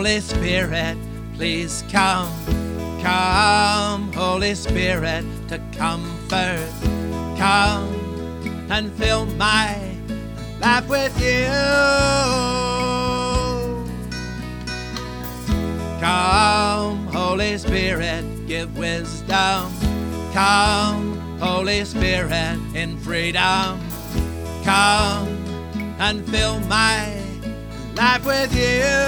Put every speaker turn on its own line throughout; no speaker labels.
Holy Spirit, please come. Come, Holy Spirit, to comfort. Come and fill my life with you. Come, Holy Spirit, give wisdom. Come, Holy Spirit, in freedom. Come and fill my life with you.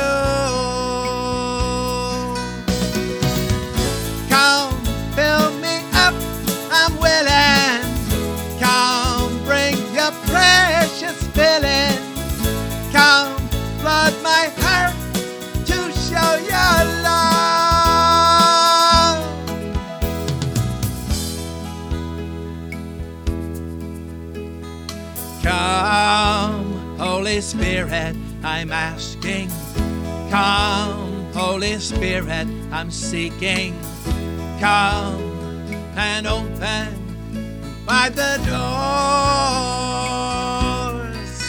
Come, fill me up, I'm willing. Come, bring your precious feeling. Come, flood my heart to show your love. Come, Holy Spirit, I'm asking. Come, Holy Spirit, I'm seeking. Come and open wide the doors.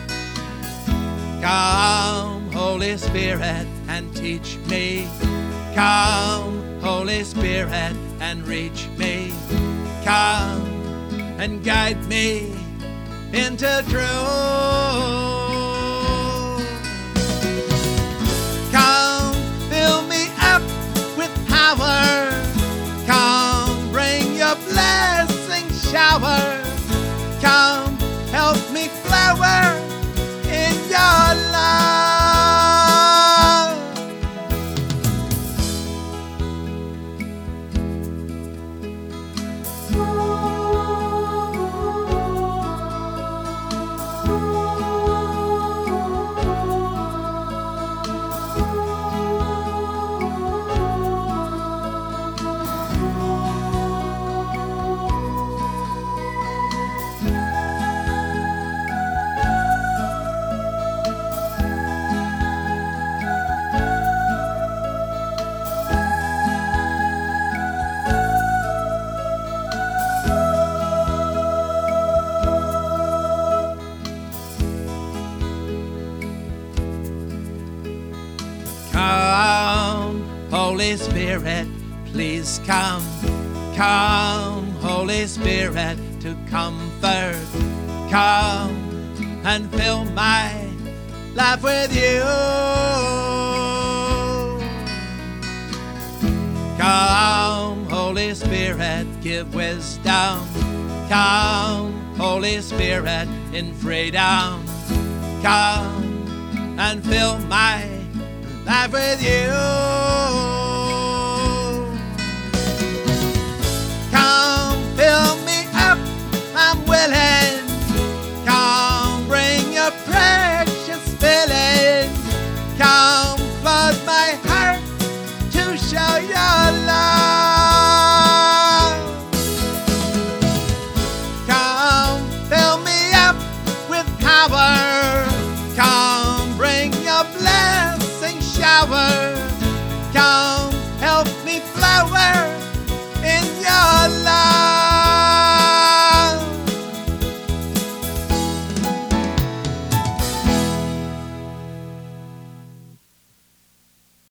Come, Holy Spirit, and teach me. Come, Holy Spirit, and reach me. Come and guide me into truth. Come, fill me up with power. Come, bring your blessing shower. Come, help me flower in your love. Come, Holy Spirit, please come. Come, Holy Spirit, to comfort. Come and fill my life with you. Come, Holy Spirit, give wisdom. Come, Holy Spirit, in freedom. Come and fill my life with you. Come, fill me up, I'm willing. Come, bring your precious feeling. Come, flood my heart to show your love. Come, fill me up with power. Come, bring your blessing shower. Come,